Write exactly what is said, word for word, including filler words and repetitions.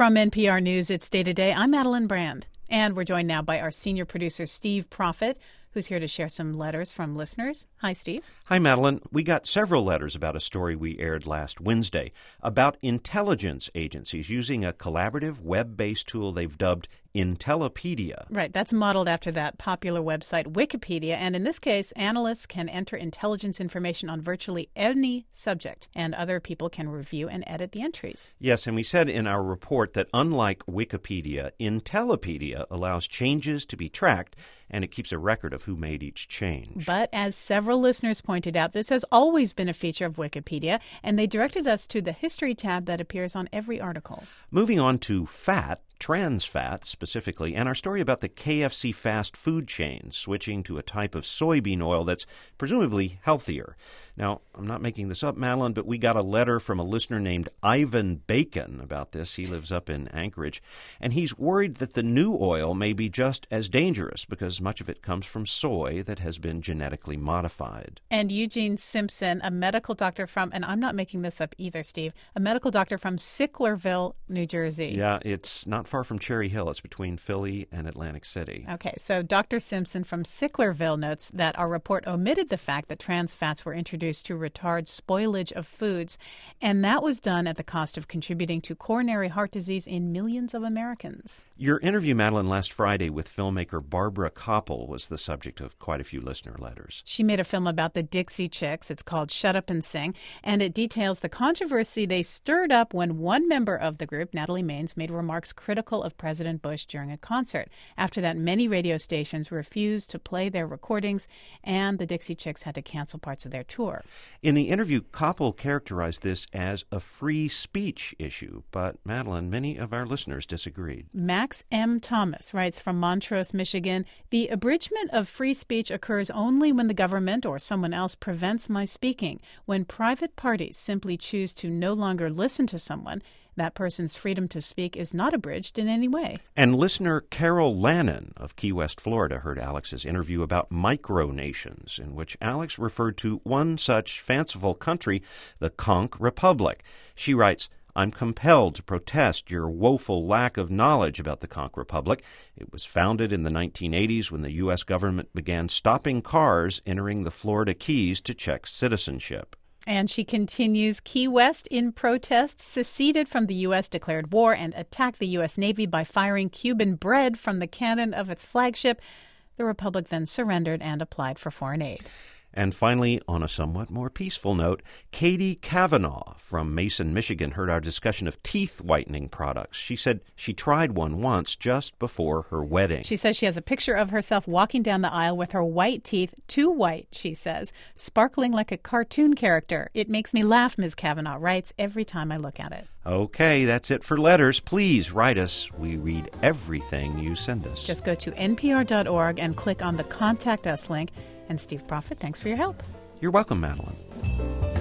From N P R News, it's Day to Day. I'm Madeline Brand, and we're joined now by our senior producer, Steve Proffitt, who's here to share some letters from listeners. Hi, Steve. Hi, Madeline. We got several letters about a story we aired last Wednesday about intelligence agencies using a collaborative web-based tool they've dubbed Intellipedia. Right. That's modeled after that popular website, Wikipedia. And in this case, analysts can enter intelligence information on virtually any subject, and other people can review and edit the entries. Yes, and we said in our report that unlike Wikipedia, Intellipedia allows changes to be tracked, and it keeps a record of who made each change. But as several listeners pointed out, this has always been a feature of Wikipedia, and they directed us to the History tab that appears on every article. Moving on to fat, trans fat specifically, and our story about the K F C fast food chain switching to a type of soybean oil that's presumably healthier. Now, I'm not making this up, Madeline, but we got a letter from a listener named Ivan Bacon about this. He lives up in Anchorage, and he's worried that the new oil may be just as dangerous because much of it comes from soy that has been genetically modified. And Eugene Simpson, a medical doctor from, and I'm not making this up either, Steve, a medical doctor from Sicklerville, New Jersey. Yeah, it's not far from Cherry Hill. It's between Philly and Atlantic City. Okay, so Doctor Simpson from Sicklerville notes that our report omitted the fact that trans fats were introduced to retard spoilage of foods, and that was done at the cost of contributing to coronary heart disease in millions of Americans. Your interview, Madeline, last Friday with filmmaker Barbara Koppel was the subject of quite a few listener letters. She made a film about the Dixie Chicks. It's called Shut Up and Sing, and it details the controversy they stirred up when one member of the group, Natalie Maines, made remarks critical of President Bush during a concert. After that, many radio stations refused to play their recordings, and the Dixie Chicks had to cancel parts of their tour. In the interview, Koppel characterized this as a free speech issue, but, Madeline, many of our listeners disagreed. Max M. Thomas writes from Montrose, Michigan, "The abridgment of free speech occurs only when the government or someone else prevents my speaking. When private parties simply choose to no longer listen to someone, that person's freedom to speak is not abridged in any way." And listener Carol Lannon of Key West, Florida, heard Alex's interview about micronations, in which Alex referred to one such fanciful country, the Conch Republic. She writes, "I'm compelled to protest your woeful lack of knowledge about the Conch Republic. It was founded in the nineteen eighties when the U S government began stopping cars entering the Florida Keys to check citizenship." And she continues, Key West, in protest, seceded from the U S, declared war, and attacked the U S Navy by firing Cuban bread from the cannon of its flagship. The Republic then surrendered and applied for foreign aid. And finally, on a somewhat more peaceful note, Katie Kavanaugh from Mason, Michigan, heard our discussion of teeth whitening products. She said she tried one once just before her wedding. She says she has a picture of herself walking down the aisle with her white teeth, too white, she says, sparkling like a cartoon character. "It makes me laugh," Miz Kavanaugh writes, "every time I look at it." Okay, that's it for letters. Please write us. We read everything you send us. Just go to N P R dot org and click on the Contact Us link. And Steve Proffitt, thanks for your help. You're welcome, Madeline.